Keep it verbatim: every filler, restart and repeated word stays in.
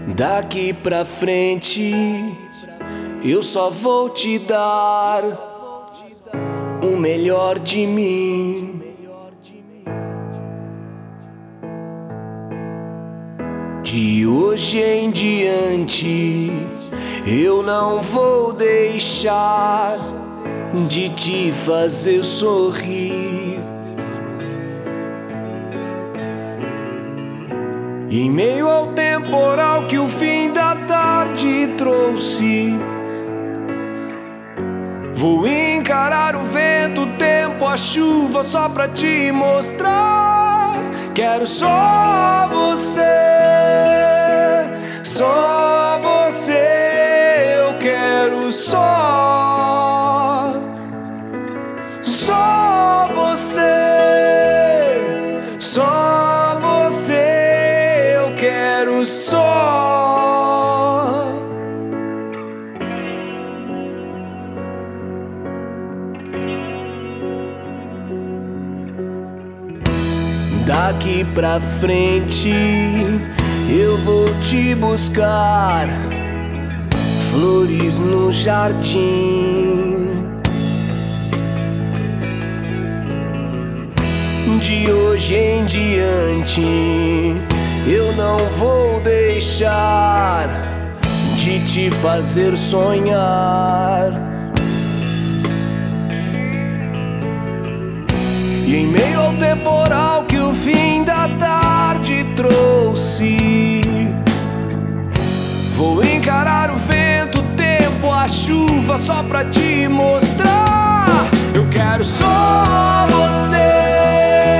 Daqui pra frente eu só vou te dar o melhor de mim. De hoje em diante eu não vou deixar de te fazer sorrir. Em meio ao temporal que o fim da tarde trouxe, vou encarar o vento, o tempo, a chuva só pra te mostrar. Quero só você, só você. Eu quero só, só você, só você. Eu quero só. Daqui pra frente eu vou te buscar flores no jardim. De hoje em diante eu não vou deixar de te fazer sonhar. E em meio ao temporal que o fim da tarde trouxe, vou encarar o vento, o tempo, a chuva só pra te mostrar. Eu quero só você,